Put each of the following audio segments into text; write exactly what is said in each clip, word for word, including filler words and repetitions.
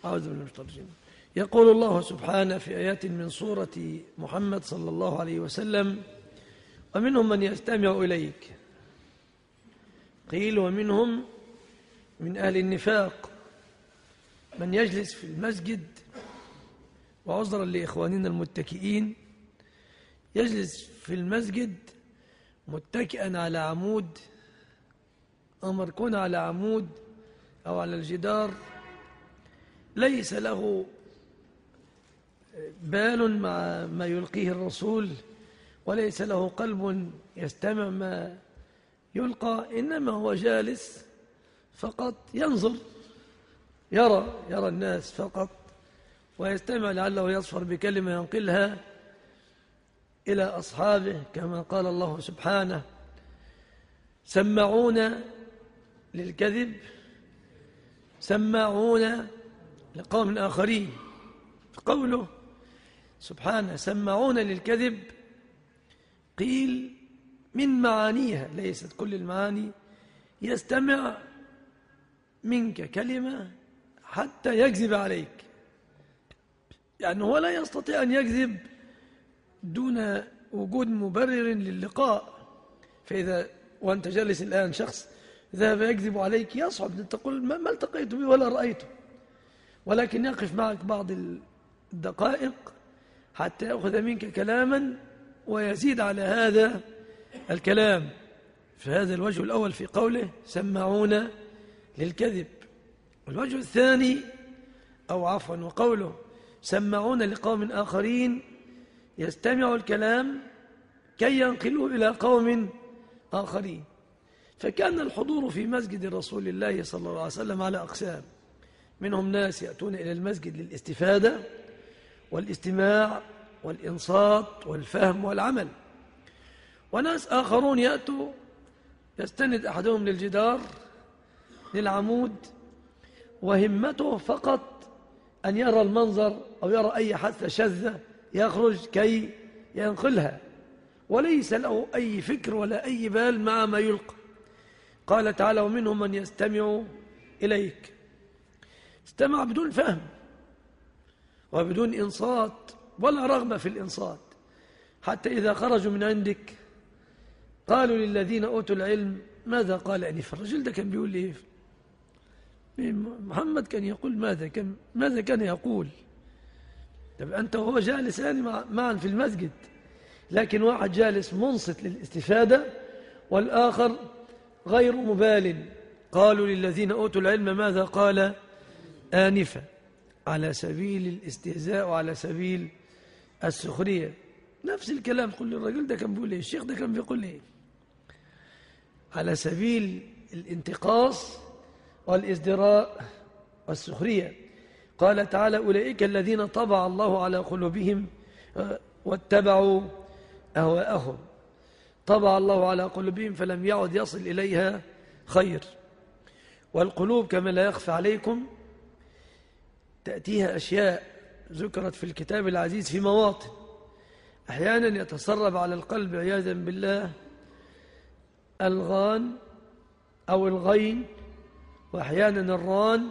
أعوذ بالله من الشيطان الرجيم. يقول الله سبحانه في آيات من سورة محمد صلى الله عليه وسلم: ومنهم من يستمع إليك. قيل ومنهم من أهل النفاق من يجلس في المسجد، وعذرا لإخواننا المتكئين، يجلس في المسجد متكئا على عمود أو مركون على عمود أو على الجدار، ليس له بال مع ما يلقيه الرسول، وليس له قلب يستمع ما يلقى، إنما هو جالس فقط ينظر، يرى يرى الناس فقط، ويستمع لعله يظفر بكلمة ينقلها إلى أصحابه، كما قال الله سبحانه: سماعون للكذب سماعون لقوم آخرين. قوله سبحانه سماعون للكذب قيل من معانيها، ليست كل المعاني، يستمع منك كلمة حتى يكذب عليك، يعني هو لا يستطيع أن يكذب دون وجود مبرر للقاء. فإذا وأنت جالس الآن شخص ذهب يكذب عليك، يصعب أن تقول ما التقيت به ولا رأيته، ولكن يقف معك بعض الدقائق حتى يأخذ منك كلاما ويزيد على هذا الكلام. فهذا الوجه الأول في قوله سماعون للكذب. والوجه الثاني أو عفوا وقوله سماعون لقوم آخرين، يستمع الكلام كي ينقلوه إلى قوم آخرين. فكان الحضور في مسجد رسول الله صلى الله عليه وسلم على أقسام: منهم ناس يأتون إلى المسجد للاستفادة والاستماع والإنصات والفهم والعمل، وناس آخرون يأتوا يستند أحدهم للجدار للعمود، وهمته فقط أن يرى المنظر أو يرى أي حادثة شاذة يخرج كي ينقلها، وليس له أي فكر ولا أي بال مع ما يلقى. قال تعالى: ومنهم من يستمع إليك. استمع بدون فهم وبدون إنصات ولا رغبة في الإنصات، حتى إذا خرجوا من عندك قالوا للذين أوتوا العلم ماذا قال آنفا. الرجل ده كان بيقول إيه؟ محمد كان يقول ماذا كان ماذا كان يقول؟ طب أنت وهو جالسان معا في المسجد، لكن واحد جالس منصت للاستفادة والآخر غير مبال. قالوا للذين أوتوا العلم ماذا قال آنفا، على سبيل الاستهزاء وعلى سبيل السخرية. نفس الكلام قل للرجل ده كان بيقول إيه، الشيخ ده كان بيقول إيه، على سبيل الانتقاص والازدراء والسخرية. قال تعالى: أولئك الذين طبع الله على قلوبهم واتبعوا أهواءهم. طبع الله على قلوبهم فلم يعد يصل إليها خير. والقلوب كما لا يخفى عليكم تأتيها أشياء ذكرت في الكتاب العزيز في مواطن، أحيانا يتسرب على القلب عياذا بالله الغان أو الغين، وأحيانا الران،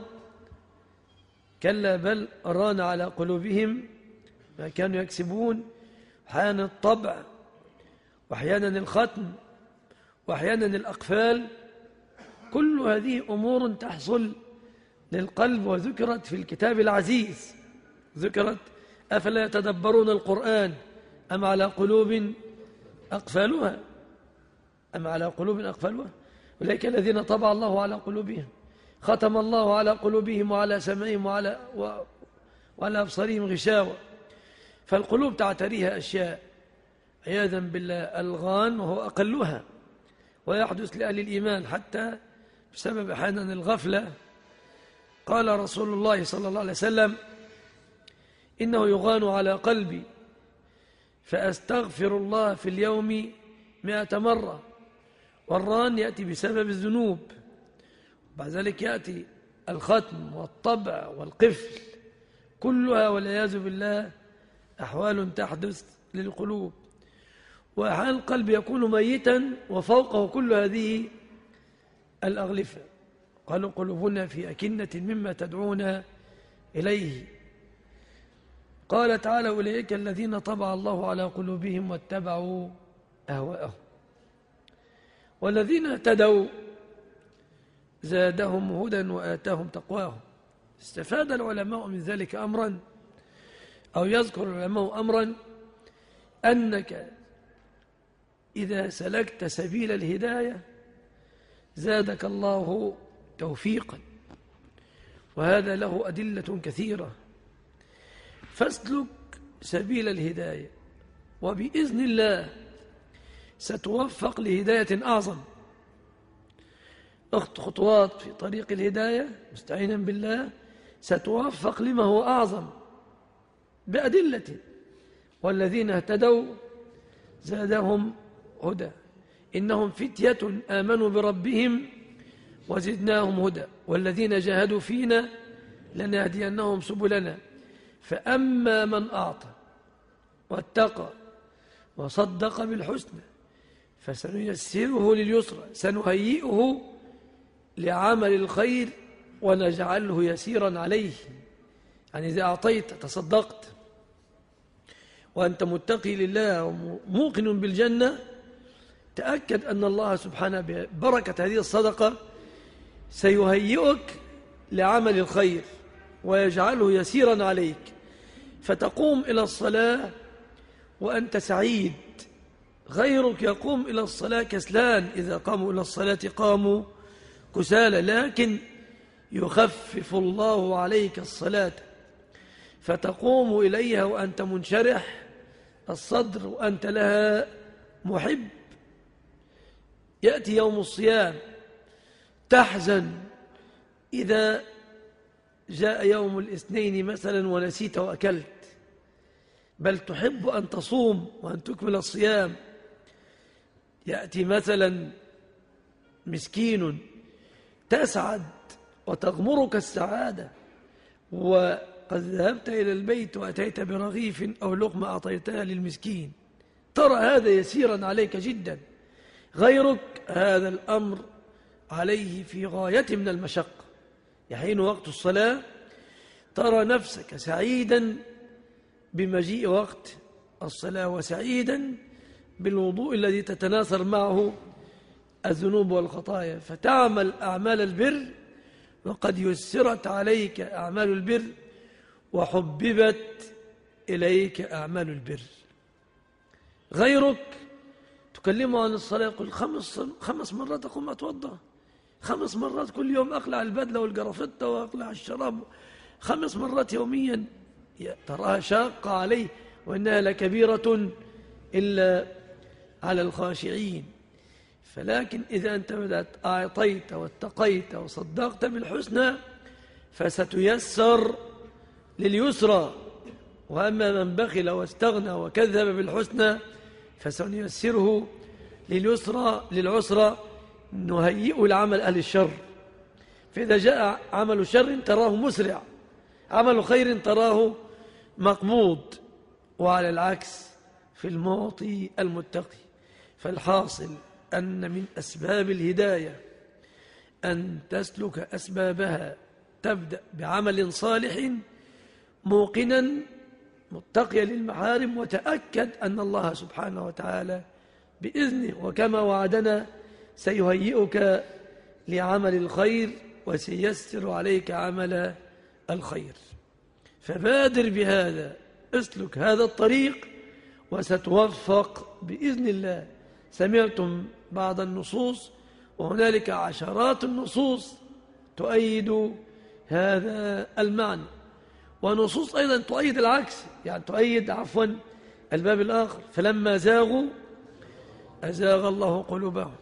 كلا بل ران على قلوبهم ما كانوا يكسبون. أحيانا الطبع، وأحيانا الختم، وأحيانا الأقفال. كل هذه أمور تحصل للقلب وذكرت في الكتاب العزيز. ذكرت: أفلا يتدبرون القرآن أم على قلوب أقفالها أم على قلوب أقفالها أولئك الذين طبع الله على قلوبهم ختم الله على قلوبهم وعلى سمعهم وعلى, وعلى أبصارهم غشاوة. فالقلوب تعتريها أشياء عياذا بالله الغان، وهو أقلها، ويحدث لأهل الإيمان حتى بسبب أحيانا الغفلة. قال رسول الله صلى الله عليه وسلم: إنه يغان على قلبي فأستغفر الله في اليوم مئة مرة. والران يأتي بسبب الذنوب، بعد ذلك يأتي الختم والطبع والقفل، كلها والعياذ بالله أحوال تحدث للقلوب. وأحيانا القلب يكون ميتا وفوقه كل هذه الأغلفة. قالوا: قلوبنا في أكنة مما تدعونا إليه. قال تعالى: أولئك الذين طبع الله على قلوبهم واتبعوا أهواءهم. والذين اهتدوا زادهم هدى وآتاهم تقواهم. استفاد العلماء من ذلك أمرا، أو يذكر العلماء أمرا، أنك إذا سلكت سبيل الهداية زادك الله توفيقا، وهذا له أدلة كثيرة. فاسلك سبيل الهداية، وبإذن الله ستوفق لهداية أعظم. أخط خطوات في طريق الهداية مستعينا بالله، ستوفق لما هو أعظم بأدلة. والذين اهتدوا زادهم هدى، إنهم فتية آمنوا بربهم وزدناهم هدى، والذين جاهدوا فينا لنهدينهم سبلنا. فأما من أعطى واتقى وصدق بالحسنى فسنيسره لليسرى، سنهيئه لعمل الخير ونجعله يسيرا عليه. يعني إذا أعطيت تصدقت وأنت متقي لله وموقن بالجنة، تأكد أن الله سبحانه ببركة هذه الصدقة سيهيئك لعمل الخير ويجعله يسيرا عليك، فتقوم إلى الصلاة وأنت سعيد. غيرك يقوم إلى الصلاة كسلان، إذا قاموا إلى الصلاة قاموا كسالى، لكن يخفف الله عليك الصلاة فتقوم إليها وأنت منشرح الصدر وأنت لها محب. يأتي يوم الصيام تحزن إذا جاء يوم الاثنين مثلا ونسيت وأكلت، بل تحب أن تصوم وأن تكمل الصيام. يأتي مثلا مسكين تسعد وتغمرك السعادة، وقد ذهبت إلى البيت وأتيت برغيف أو لقمة أعطيتها للمسكين، ترى هذا يسيرا عليك جدا. غيرك هذا الأمر عليه في غاية من المشقة. يحين وقت الصلاة ترى نفسك سعيدا بمجيء وقت الصلاة، وسعيدا بالوضوء الذي تتناثر معه الذنوب والخطايا، فتعمل أعمال البر وقد يسرت عليك أعمال البر وحببت إليك أعمال البر. غيرك تكلمه عن الصلاة يقول خمس, خمس مرات أقوم أتوضأ، خمس مرات كل يوم أقلع البدلة والجرافطة وأقلع الشراب، خمس مرات يوميا، تراها شاقة عليه وإنها لكبيرة إلا على الخاشعين. فلكن إذا أنت بدأت أعطيت واتقيت وصدقت بالحسنى فستيسر لليسرى. وأما من بخل واستغنى وكذب بالحسنى فسنيسره لليسرى للعسرى، نهيئه لعمل أهل الشر. فإذا جاء عمل شر تراه مسرع، عمل خير تراه مقبوض، وعلى العكس في المعطي المتقي. فالحاصل أن من أسباب الهداية أن تسلك أسبابها، تبدأ بعمل صالح موقنا متقيا للمحارم، وتأكد أن الله سبحانه وتعالى بإذنه وكما وعدنا سيهيئك لعمل الخير وسييسر عليك عمل الخير. فبادر بهذا، اسلك هذا الطريق وستوفق بإذن الله. سمعتم بعض النصوص وهنالك عشرات النصوص تؤيد هذا المعنى، ونصوص أيضا تؤيد العكس، يعني تؤيد عفوا الباب الآخر. فلما زاغوا أزاغ الله قلوبهم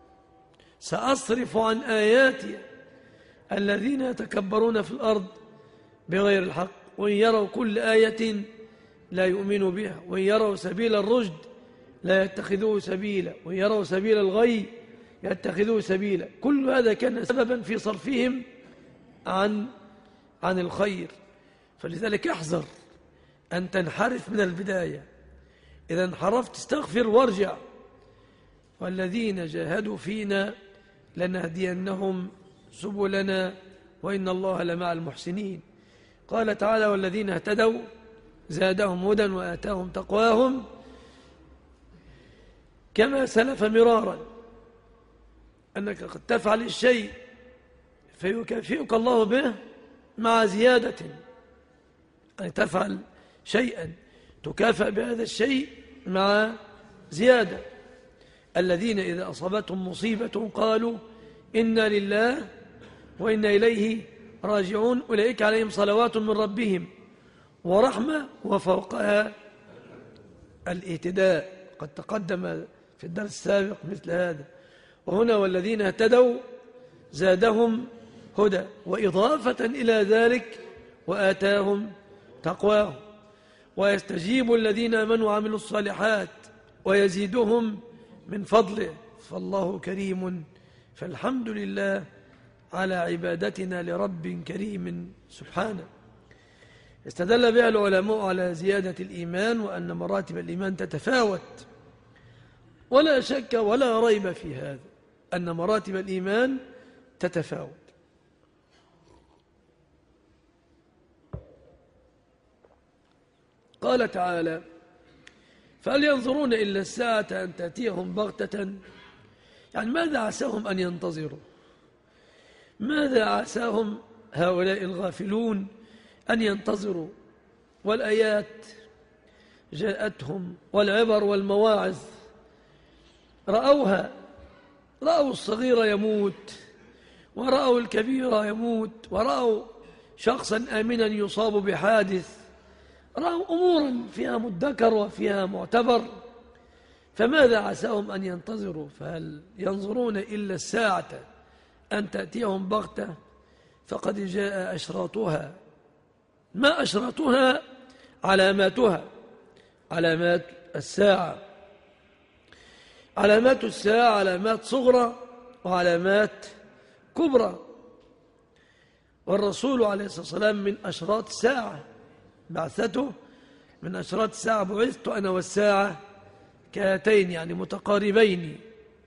سأصرف عن آياتي الذين يتكبرون في الأرض بغير الحق وإن يروا كل آية لا يؤمنوا بها وإن يروا سبيل الرشد لا يتخذوه سبيلا وإن يروا سبيل الغي يتخذوه سبيلا. كل هذا كان سببا في صرفهم عن عن الخير. فلذلك احذر أن تنحرف من البداية. إذا انحرفت استغفر وارجع. والذين جاهدوا فينا لنهدينهم سبلنا وإن الله لمع المحسنين. قال تعالى والذين اهتدوا زادهم هدى وآتاهم تقواهم، كما سلف مرارا أنك قد تفعل الشيء فيكافئك الله به مع زيادة، أن تفعل شيئا تكافئ بهذا الشيء مع زيادة. الذين إذا أصابتهم مصيبة قالوا إنا لله وإنا إليه راجعون أولئك عليهم صلوات من ربهم ورحمة وفوقها الاهتداء. قد تقدم في الدرس السابق مثل هذا. وهنا والذين اهتدوا زادهم هدى، وإضافة إلى ذلك وآتاهم تقواهم. ويستجيب الذين آمنوا وعملوا الصالحات ويزيدهم من فضله، فالله كريم، فالحمد لله على عبادتنا لرب كريم سبحانه. استدل بها العلماء على زيادة الإيمان وأن مراتب الإيمان تتفاوت، ولا شك ولا ريب في هذا أن مراتب الإيمان تتفاوت. قال تعالى فهل ينظرون إلا الساعة أن تأتيهم بغتة، يعني ماذا عساهم أن ينتظروا؟ ماذا عساهم هؤلاء الغافلون أن ينتظروا؟ والآيات جاءتهم والعبر والمواعظ رأوها، رأوا الصغير يموت ورأوا الكبير يموت ورأوا شخصا آمنا يصاب بحادث، رأوا أمورا فيها مدكر وفيها معتبر، فماذا عساهم أن ينتظروا؟ فهل ينظرون إلا الساعة أن تأتيهم بغتة؟ فقد جاء أشراطها. ما أشراطها؟ علاماتها، علامات الساعة. علامات الساعة علامات صغرى وعلامات كبرى. والرسول عليه الصلاة والسلام من أشراط الساعة، بعثته من أشراط الساعة، بعثت أنا والساعة كهاتين، يعني متقاربين.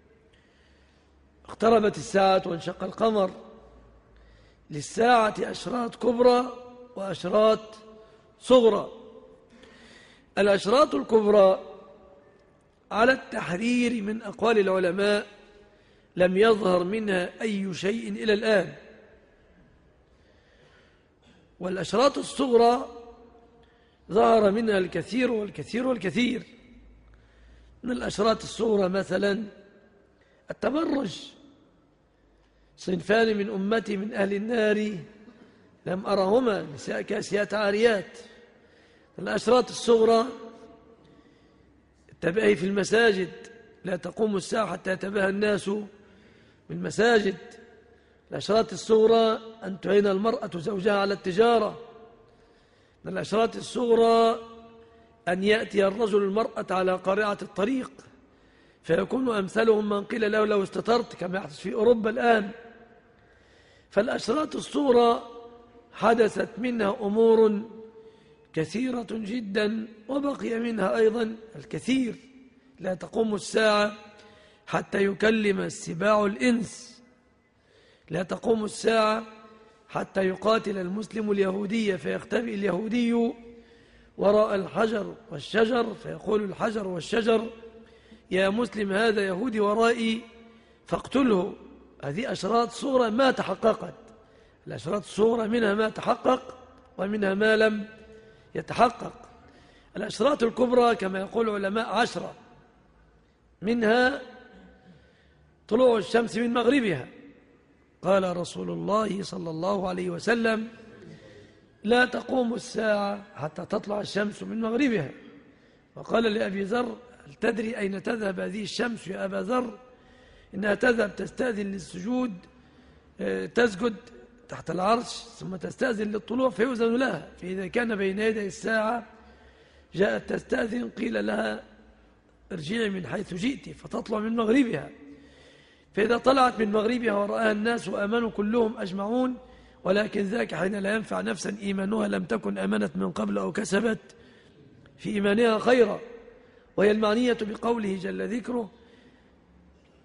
اقتربت الساعة وانشق القمر. للساعة أشراط كبرى وأشراط صغرى. الأشراط الكبرى على التحرير من أقوال العلماء لم يظهر منها أي شيء إلى الآن. والأشراط الصغرى ظهر منها الكثير والكثير والكثير. من الأشراط الصغرى مثلا التبرج، صنفان من أمتي من أهل النار لم أرهما، نساء كاسيات عاريات. الأشراط الصغرى التباهي في المساجد، لا تقوم الساعة حتى يتباهى الناس بالمساجد. الأشراط الصغرى أن تعين المرأة زوجها على التجارة. من الأشراط الصغرى أن يأتي الرجل المرأة على قارعة الطريق فيكون أمثلهم من قيل له لو استطرت، كما يحدث في أوروبا الآن. فالأشراط الصغرى حدثت منها أمور كثيرة جدا، وبقي منها أيضا الكثير. لا تقوم الساعة حتى يكلم السباع الإنس. لا تقوم الساعة حتى يقاتل المسلم اليهودية فيختبئ اليهودي وراء الحجر والشجر فيقول الحجر والشجر يا مسلم هذا يهودي ورائي فاقتله. هذه أشراط صغرى ما تحققت. الأشراط الصغرى منها ما تحقق ومنها ما لم يتحقق. الأشراط الكبرى كما يقول العلماء عشرة، منها طلوع الشمس من مغربها. قال رسول الله صلى الله عليه وسلم لا تقوم الساعة حتى تطلع الشمس من مغربها. وقال لأبي ذر هل تدري أين تذهب هذه الشمس يا أبا ذر؟ إنها تذهب تستأذن للسجود، تسجد تحت العرش ثم تستأذن للطلوع فيؤذن لها. فإذا كان بين يدي الساعة جاءت تستأذن قيل لها ارجعي من حيث جئت فتطلع من مغربها. فإذا طلعت من مغربها ورآها الناس وآمنوا كلهم أجمعون، ولكن ذاك حين لا ينفع نفسا إيمانها لم تكن آمنت من قبل أو كسبت في إيمانها خيرا. وهي المعنية بقوله جل ذكره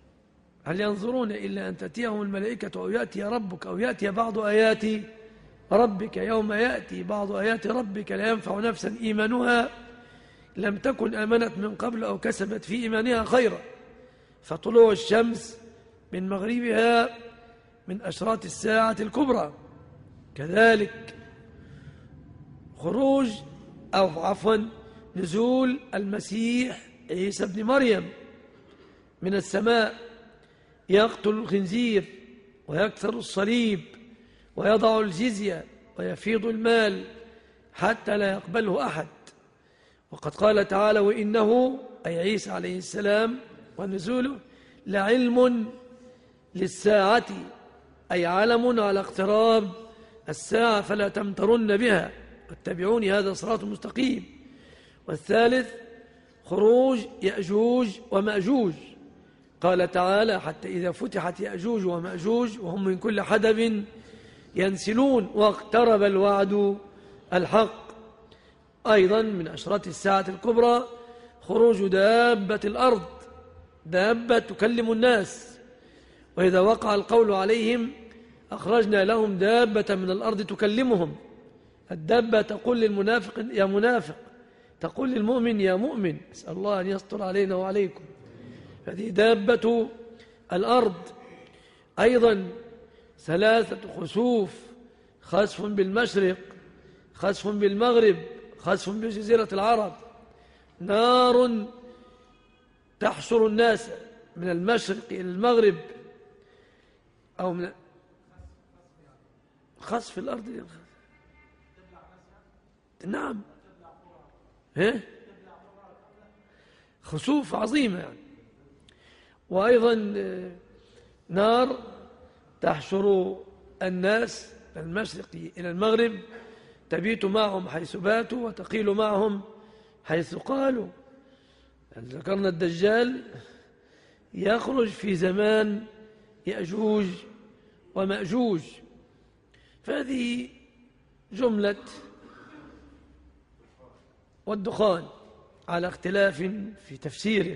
هل ينظرون إلا أن تأتيهم الملائكة أو يأتي ربك أو يأتي بعض آيات ربك يوم يأتي بعض آيات ربك لا ينفع نفسا إيمانها لم تكن آمنت من قبل أو كسبت في إيمانها خيرا. فطلوع الشمس من مغربها من أشراط الساعة الكبرى. كذلك خروج أو عفوا نزول المسيح عيسى ابن مريم من السماء يقتل الخنزير ويكسر الصليب ويضع الجزية ويفيض المال حتى لا يقبله أحد. وقد قال تعالى وإنه أي عيسى عليه السلام ونزوله لعلم للساعة أي علم على اقتراب الساعة فلا تمترن بها واتبعوني هذا صراط مستقيم. والثالث خروج يأجوج ومأجوج. قال تعالى حتى إذا فتحت يأجوج ومأجوج وهم من كل حدب ينسلون واقترب الوعد الحق. أيضا من أشراط الساعة الكبرى خروج دابة الأرض، دابة تكلم الناس، وإذا وقع القول عليهم أخرجنا لهم دابة من الأرض تكلمهم. الدابة تقول للمنافق يا منافق، تقول للمؤمن يا مؤمن، أسأل الله أن يستر علينا وعليكم. هذه دابة الأرض. أيضا ثلاثة خسوف، خسف بالمشرق، خسف بالمغرب، خسف بجزيرة العرب. نار تحشر الناس من المشرق إلى المغرب، أو من خسف الأرض. نعم، ها؟ خسوف عظيمة يعني. وأيضا نار تحشر الناس من المشرق إلى المغرب، تبيت معهم حيث باتوا وتقيل معهم حيث قالوا. ذكرنا الدجال يخرج في زمان يأجوج ومأجوج. فهذه جملة. والدخان على اختلاف في تفسيره،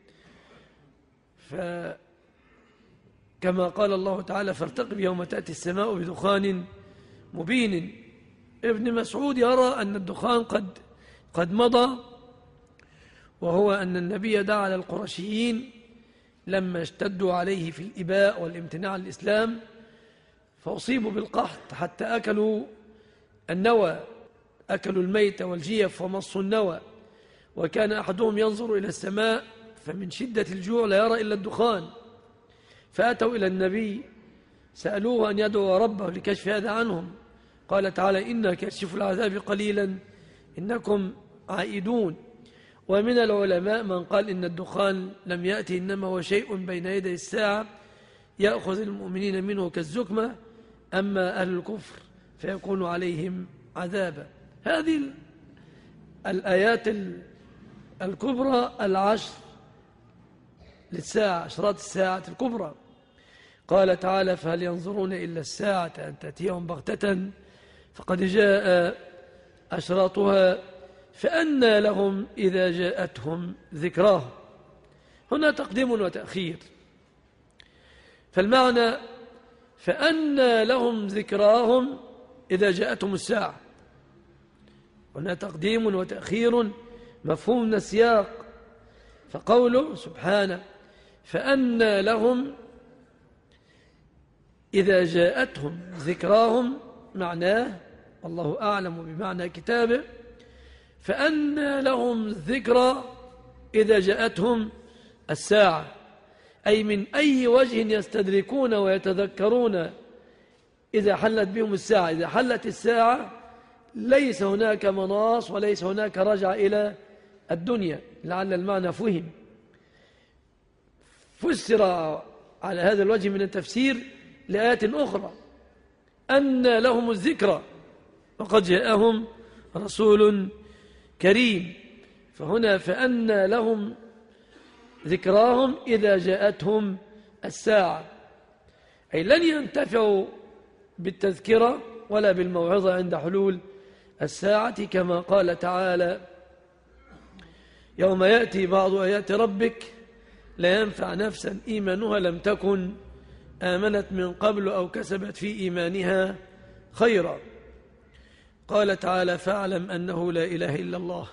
فكما قال الله تعالى فارتقب يوم تأتي السماء بدخان مبين. ابن مسعود يرى أن الدخان قد قد مضى، وهو أن النبي دعا على القرشيين لما اشتدوا عليه في الإباء والامتناع عن الإسلام فأصيبوا بالقحط حتى أكلوا النوى، أكلوا الميت والجيف ومصوا النوى. وكان أحدهم ينظر إلى السماء فمن شدة الجوع لا يرى إلا الدخان، فأتوا إلى النبي سألوه أن يدعو ربه لكشف هذا عنهم. قال تعالى إنا كاشف العذاب قليلا إنكم عائدون. ومن العلماء من قال إن الدخان لم يأتي إنما هو شيء بين يدي الساعة يأخذ المؤمنين منه كالزكمة، أما أهل الكفر فيكون عليهم عذابا. هذه الآيات الكبرى العشر للساعة، أشراط الساعة الكبرى. قال تعالى فهل ينظرون إلا الساعة أن تأتيهم بغتة فقد جاء أشراطها فأنى لهم إذا جاءتهم ذكراهم. هنا تقديم وتأخير، فالمعنى فأنى لهم ذكراهم إذا جاءتهم الساعة. هنا تقديم وتأخير مفهوم من السياق. فقوله سبحانه فأنى لهم إذا جاءتهم ذكراهم معناه الله أعلم بمعنى كتابه فأنى لهم الذكرى إذا جاءتهم الساعة، أي من أي وجه يستدركون ويتذكرون إذا حلت بهم الساعة. إذا حلت الساعة ليس هناك مناص وليس هناك رجع إلى الدنيا. لعل المعنى فهم. فسر على هذا الوجه من التفسير لآيات أخرى أن لهم الذكرى وقد جاءهم رسول كريم. فهنا فأن لهم ذكراهم إذا جاءتهم الساعة، أي لن ينتفعوا بالتذكرة ولا بالموعظة عند حلول الساعة، كما قال تعالى يوم يأتي بعض آيات ربك لا ينفع نفسا إيمانها لم تكن آمنت من قبل أو كسبت في إيمانها خيرا. قال تعالى فاعلم أنه لا إله إلا الله،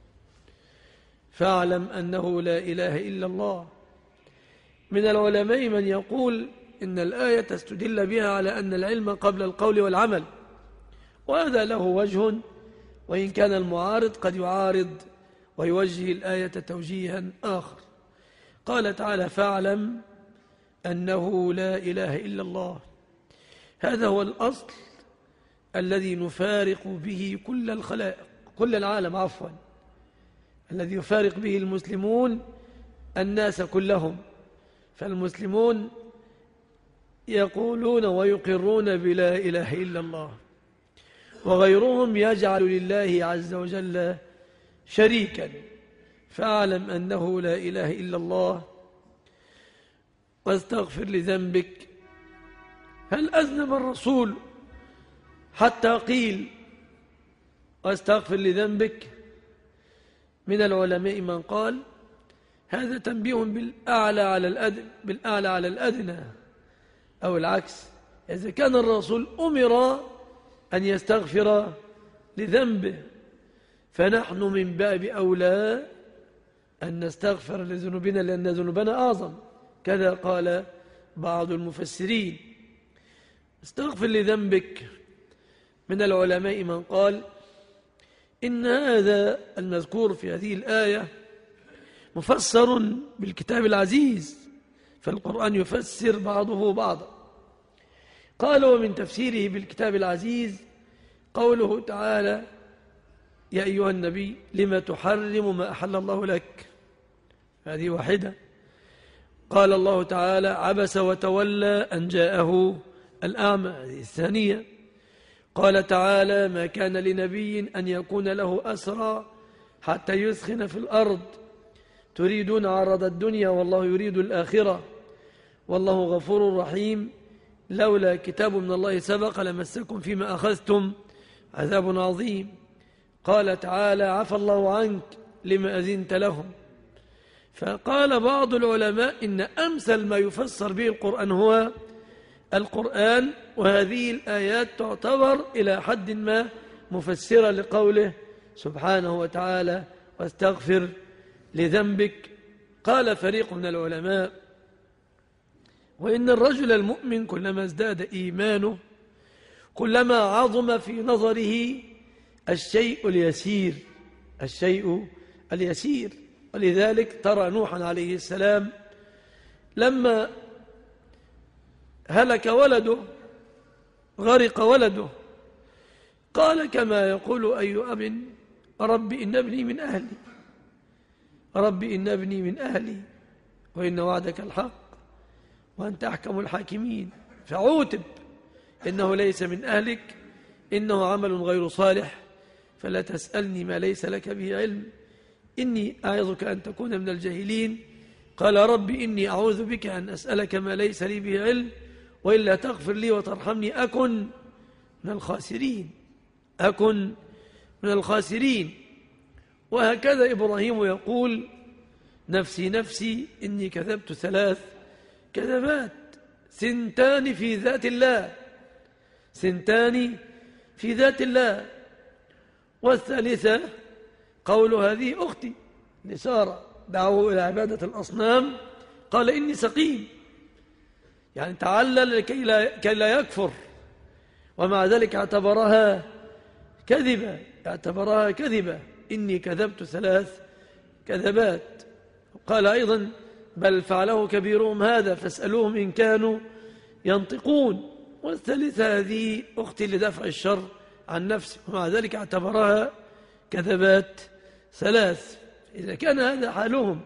فاعلم أنه لا إله إلا الله. من العلماء من يقول إن الآية تستدل بها على أن العلم قبل القول والعمل، وهذا له وجه، وإن كان المعارض قد يعارض ويوجه الآية توجيها آخر. قال تعالى فاعلم أنه لا إله إلا الله، هذا هو الأصل الذي نفارق به كل الخلائق، كل العالم عفوا، الذي يفارق به المسلمون الناس كلهم. فالمسلمون يقولون ويقرون بلا إله إلا الله، وغيرهم يجعل لله عز وجل شريكا. فاعلم أنه لا إله إلا الله واستغفر لذنبك. هل أذنب الرسول حتى قيل واستغفر لذنبك؟ من العلماء من قال هذا تنبيه بالأعلى على الأدنى، بالأعلى على الأدنى، أو العكس، إذا كان الرسول أمر أن يستغفر لذنبه فنحن من باب أولى أن نستغفر لذنوبنا لأن ذنوبنا أعظم. كذا قال بعض المفسرين. استغفر لذنبك. من العلماء من قال إن هذا المذكور في هذه الآية مفسر بالكتاب العزيز، فالقرآن يفسر بعضه بعضا. قال ومن تفسيره بالكتاب العزيز قوله تعالى يا أيها النبي لما تحرم ما أحل الله لك، هذه واحدة. قال الله تعالى عبس وتولى أن جاءه الأعمى، هذه الثانية. قال تعالى ما كان لنبي أن يكون له أسرى حتى يثخن في الأرض تريدون عرض الدنيا والله يريد الآخرة والله غفور رحيم لولا كتاب من الله سبق لمسكم فيما أخذتم عذاب عظيم. قال تعالى عفى الله عنك لما أذنت لهم. فقال بعض العلماء إن أمثل ما يفسر به القرآن هو القرآن، وهذه الآيات تعتبر إلى حد ما مفسرة لقوله سبحانه وتعالى واستغفر لذنبك. قال فريق من العلماء وإن الرجل المؤمن كلما ازداد إيمانه كلما عظم في نظره الشيء اليسير، الشيء اليسير. ولذلك ترى نوحا عليه السلام لما هلك ولده، غرق ولده، قال كما يقول أي أب رب إن ابني من أهلي، رب إن ابني من أهلي وإن وعدك الحق وأنت أحكم الحاكمين. فعوتب إنه ليس من أهلك إنه عمل غير صالح فلا تسألني ما ليس لك به علم إني أعظك أن تكون من الجاهلين. قال رب إني أعوذ بك أن أسألك ما ليس لي به علم وإلا تغفر لي وترحمني أكن من الخاسرين، أكن من الخاسرين. وهكذا إبراهيم يقول نفسي نفسي إني كذبت ثلاث كذبات ثنتان في ذات الله، ثنتان في ذات الله. والثالثة قول هذه أختي لسارة دعوه إلى عبادة الأصنام قال إني سقيم، يعني تعلل لكي لا, كي لا يكفر، ومع ذلك اعتبرها كذبة، اعتبرها كذبة إني كذبت ثلاث كذبات. قال أيضا بل فعله كبيرهم هذا فاسألوهم إن كانوا ينطقون. والثالثة هذه أختي لدفع الشر عن نفسي، ومع ذلك اعتبرها كذبات ثلاث. إذا كان هذا حالهم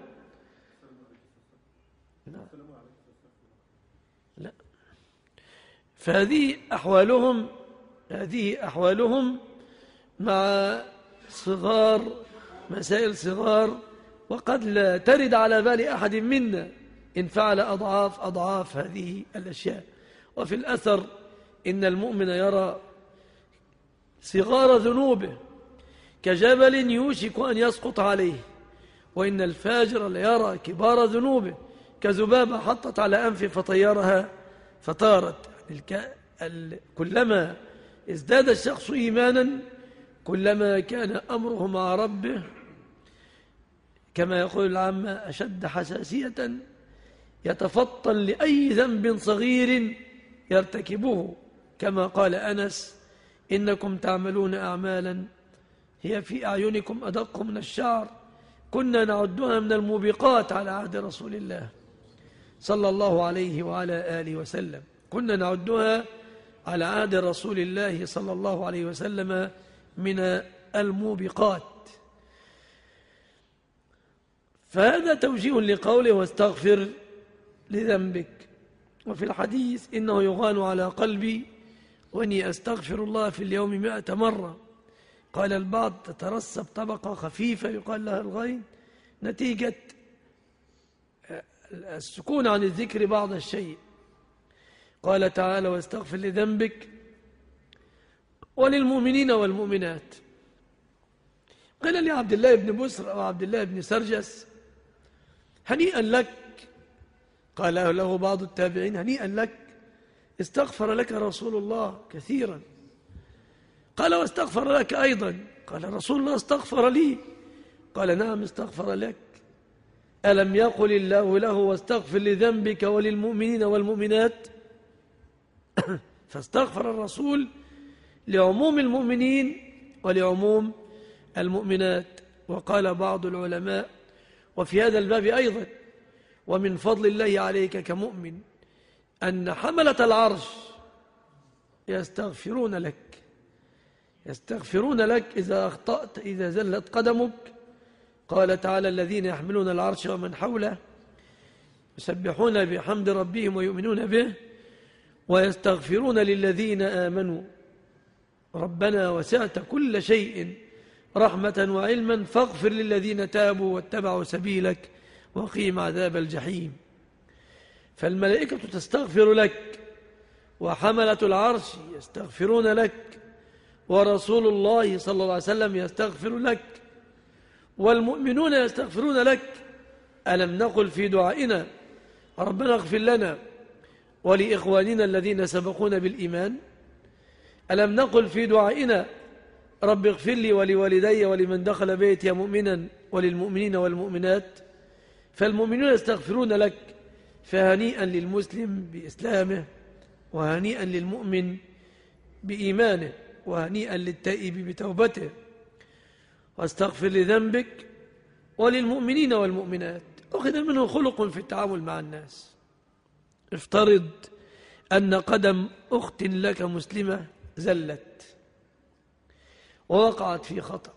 لا، فهذه أحوالهم، هذه أحوالهم مع صغار مسائل صغار، وقد لا ترد على بال أحد منا إن فعل أضعاف أضعاف هذه الأشياء. وفي الأثر إن المؤمن يرى صغار ذنوبه كجبل يوشك أن يسقط عليه، وإن الفاجر ليرى كبار ذنوبه كذبابة حطت على أنفه فطيرها فطارت. كلما ازداد الشخص إيمانا كلما كان أمره مع ربه كما يقول العامة أشد حساسية يتفطن لأي ذنب صغير يرتكبه، كما قال أنس: إنكم تعملون أعمالا هي في أعينكم أدق من الشعر كنا نعدها من الموبقات على عهد رسول الله صلى الله عليه وعلى آله وسلم. كنا نعدها على عهد رسول الله صلى الله عليه وسلم من الموبقات. فهذا توجيه لقوله: واستغفر لذنبك. وفي الحديث: إنه يغان على قلبي وإني أستغفر الله في اليوم مئة مرة. قال البعض: تترسب طبقة خفيفة يقال لها الغين نتيجة السكون عن الذكر بعض الشيء. قال تعالى: واستغفر لذنبك وللمؤمنين والمؤمنات. قيل لعبد الله بن بسر أو عبد الله بن سرجس: هنيئا لك. قال له بعض التابعين: هنيئا لك، استغفر لك رسول الله كثيرا. قال: واستغفر لك أيضا. قال: رسول الله استغفر لي. قال: نعم استغفر لك. ألم يقل الله له: واستغفر لذنبك وللمؤمنين والمؤمنات؟ فاستغفر الرسول لعموم المؤمنين ولعموم المؤمنات. وقال بعض العلماء: وفي هذا الباب أيضا ومن فضل الله عليك كمؤمن أن حملة العرش يستغفرون لك يستغفرون لك إذا أخطأت، إذا زلت قدمك. قال تعالى: الذين يحملون العرش ومن حوله يسبحون بحمد ربهم ويؤمنون به ويستغفرون للذين آمنوا ربنا وسعت كل شيء رحمة وعلما فاغفر للذين تابوا واتبعوا سبيلك وقيم عذاب الجحيم. فالملائكة تستغفر لك، وحملة العرش يستغفرون لك، ورسول الله صلى الله عليه وسلم يستغفر لك، والمؤمنون يستغفرون لك. ألم نقل في دعائنا: ربنا اغفر لنا ولإخواننا الذين سبقونا بالإيمان؟ ألم نقل في دعائنا: رب اغفر لي ولوالدي ولمن دخل بيتي مؤمنا وللمؤمنين والمؤمنات؟ فالمؤمنون يستغفرون لك، فهنيئا للمسلم بإسلامه، وهنيئا للمؤمن بإيمانه، وهنيئا للتائب بتوبته. واستغفر لذنبك وللمؤمنين والمؤمنات. أخذ منه خلق في التعامل مع الناس. افترض أن قدم أخت لك مسلمة زلت ووقعت في خطأ،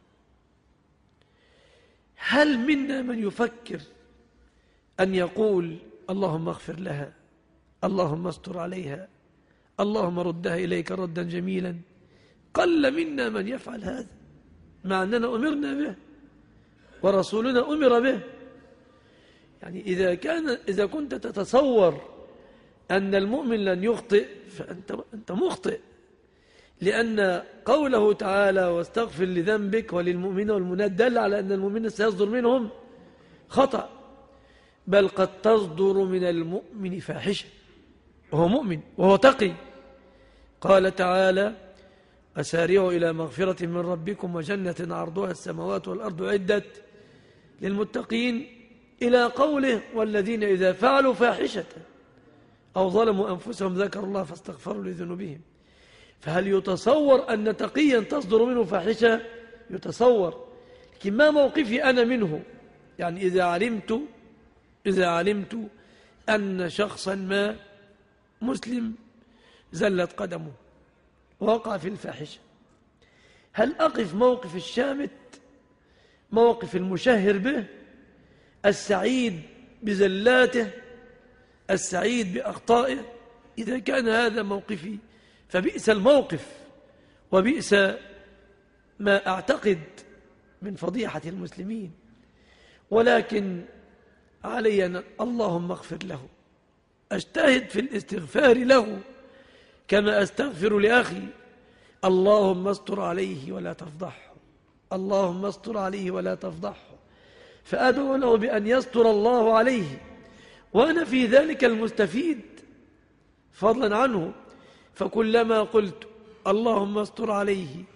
هل منا من يفكر أن يقول: اللهم اغفر لها، اللهم استر عليها، اللهم ردها إليك ردا جميلا؟ قل منا من يفعل هذا، مع أننا أمرنا به ورسولنا أمر به. يعني إذا كان إذا كنت تتصور أن المؤمن لن يخطئ فأنت أنت مخطئ، لأن قوله تعالى: واستغفر لذنبك وللمؤمنين والمؤمنات دل على أن المؤمنين سيصدر منهم خطأ، بل قد تصدر من المؤمن فاحشة وهو مؤمن وهو تقي. قال تعالى: أسارعوا إلى مغفرة من ربكم وجنة عرضها السماوات والأرض عدت للمتقين، إلى قوله: والذين إذا فعلوا فاحشة أو ظلموا أنفسهم ذكروا الله فاستغفروا لذنوبهم. فهل يتصور أن تقيا تصدر منه فاحشة؟ يتصور، لكن ما موقفي أنا منه؟ يعني إذا علمت إذا علمت أن شخصا ما مسلم زلت قدمه ووقع في الفاحشة، هل أقف موقف الشامت، موقف المشهر به، السعيد بزلاته، السعيد بأخطائه؟ إذا كان هذا موقفي فبئس الموقف وبئس ما أعتقد من فضيحة المسلمين. ولكن علي أن اللهم اغفر له، أجتهد في الاستغفار له كما أستغفر لأخي: اللهم استر عليه ولا تفضحه، اللهم استر عليه ولا تفضحه، فأدعو له بأن يستر الله عليه، وأنا في ذلك المستفيد فضلا عنه. فكلما قلت اللهم استر عليه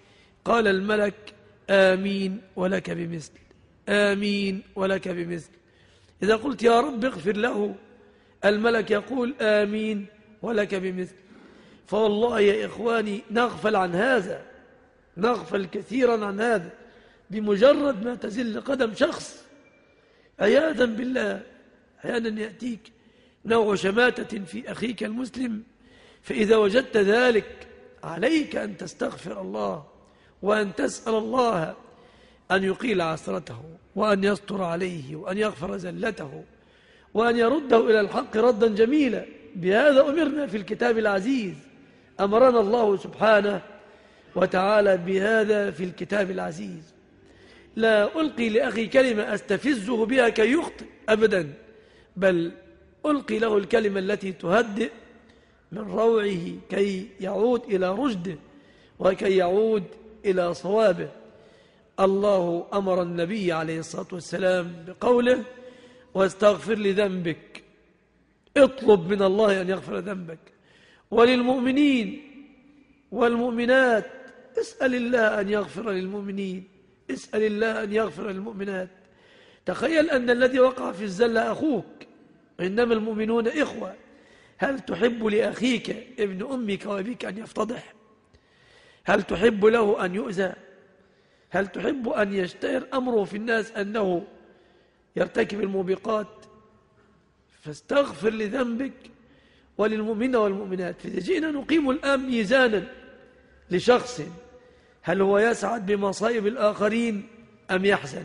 قال الملك آمين ولك بمثل، آمين ولك بمثل. إذا قلت يا رب اغفر له، الملك يقول آمين ولك بمثل. فوالله يا إخواني نغفل عن هذا، نغفل كثيرا عن هذا بمجرد ما تزل قدم شخص. عياذا بالله أحيانا يأتيك نوع شماتة في أخيك المسلم، فإذا وجدت ذلك عليك أن تستغفر الله وأن تسأل الله أن يقيل عثرته وأن يستر عليه وأن يغفر زلته وأن يرده إلى الحق ردا جميلا. بهذا أمرنا في الكتاب العزيز، أمرنا الله سبحانه وتعالى بهذا في الكتاب العزيز. لا ألقي لأخي كلمة أستفزه بها كي يخطئ أبدا، بل ألقي له الكلمة التي تهدئ من روعه كي يعود إلى رشده وكي يعود إلى صوابه. الله أمر النبي عليه الصلاة والسلام بقوله واستغفر لذنبك، اطلب من الله أن يغفر ذنبك. وللمؤمنين والمؤمنات اسأل الله أن يغفر للمؤمنين، اسأل الله أن يغفر للمؤمنات. تخيل أن الذي وقع في الزلة أخوك، إنما المؤمنون إخوة. هل تحب لأخيك ابن أمك وأبيك أن يفتضح؟ هل تحب له أن يؤذى؟ هل تحب أن يشتهر أمره في الناس أنه يرتكب الموبقات؟ فاستغفر لذنبك وللمؤمنين والمؤمنات. فإذا جئنا نقيم الآن ميزانا لشخص، هل هو يسعد بمصائب الآخرين أم يحزن؟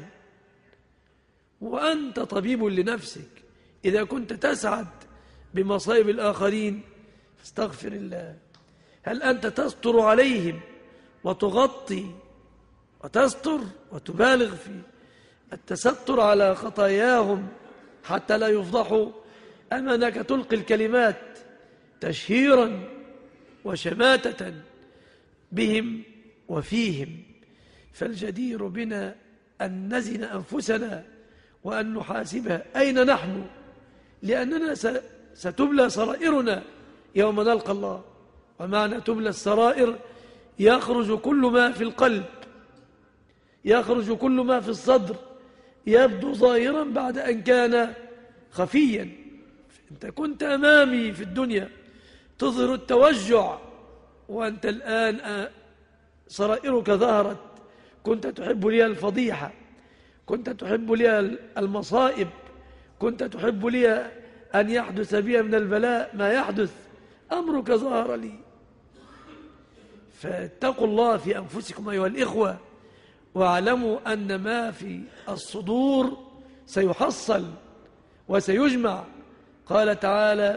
وأنت طبيب لنفسك، إذا كنت تسعد بمصائب الآخرين فاستغفر الله. هل أنت تستر عليهم وتغطي وتستر وتبالغ في التستر على خطاياهم حتى لا يفضحوا، أم أنك تلقي الكلمات تشهيرا وشماتة بهم وفيهم؟ فالجدير بنا أن نزن أنفسنا وأن نحاسبها أين نحن، لأننا ستبلى سرائرنا يوم نلقى الله. ومعنى تبلى السرائر يخرج كل ما في القلب، يخرج كل ما في الصدر، يبدو ظاهرا بعد أن كان خفيا. أنت كنت أمامي في الدنيا تظهر التوجع، وأنت الآن سرائرك ظهرت. كنت تحب لي الفضيحة، كنت تحب لي المصائب، كنت تحب لي أن يحدث بي من البلاء ما يحدث، أمرك ظهر لي. فاتقوا الله في أنفسكم أيها الإخوة، واعلموا أن ما في الصدور سيحصل وسيجمع. قال تعالى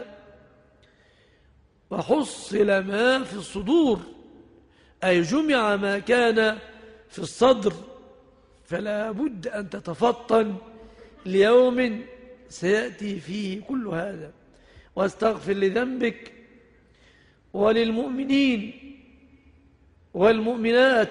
وحصل ما في الصدور، أي جمع ما كان في الصدر. فلا بد أن تتفطن ليوم سيأتي فيه كل هذا. واستغفر لذنبك وللمؤمنين والمؤمنات.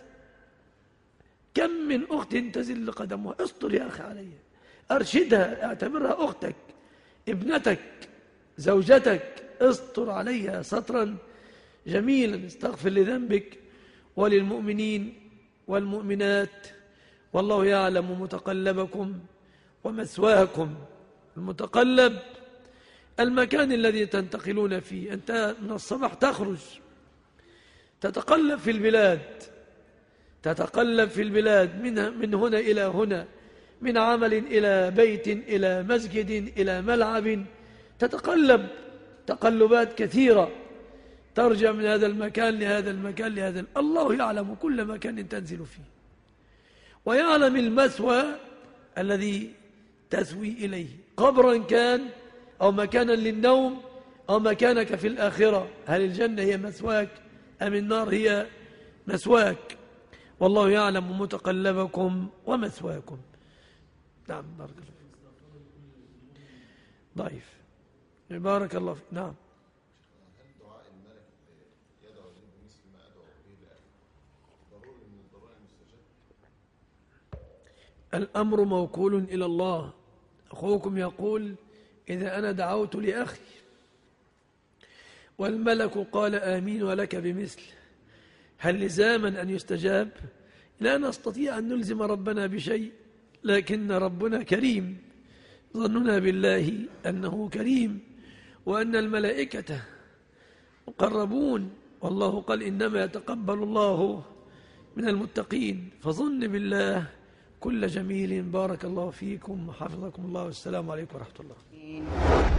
كم من أخت تزل قدمها، استر يا أخي عليها، أرشدها، اعتبرها أختك، ابنتك، زوجتك، استر عليها سترا جميلا. استغفر لذنبك وللمؤمنين والمؤمنات، والله يعلم متقلبكم ومثواكم. المتقلب المكان الذي تنتقلون فيه. أنت من الصباح تخرج تتقلب في البلاد، تتقلب في البلاد من من هنا إلى هنا، من عمل إلى بيت إلى مسجد إلى ملعب، تتقلب تقلبات كثيرة، ترجع من هذا المكان لهذا المكان لهذا. الله يعلم كل مكان تنزل فيه، ويعلم المثوى الذي تثوي إليه، قبرا كان أو مكانا للنوم أو مكانك في الآخرة. هل الجنة هي مثواك أم النار هي مثواك؟ والله يعلم متقلبكم ومثواكم. نعم بارك الله فيك. ضعيف بارك الله فيك. نعم. الأمر موكول إلى الله. أخوكم يقول إذا أنا دعوت لأخي والملك قال آمين ولك بمثل، هل لزاما أن يستجاب؟ لا نستطيع أن نلزم ربنا بشيء، لكن ربنا كريم، ظننا بالله أنه كريم، وأن الملائكة مقربون، والله قال إنما يتقبل الله من المتقين. فظن بالله كل جميل. بارك الله فيكم وحفظكم الله، والسلام عليكم ورحمة الله.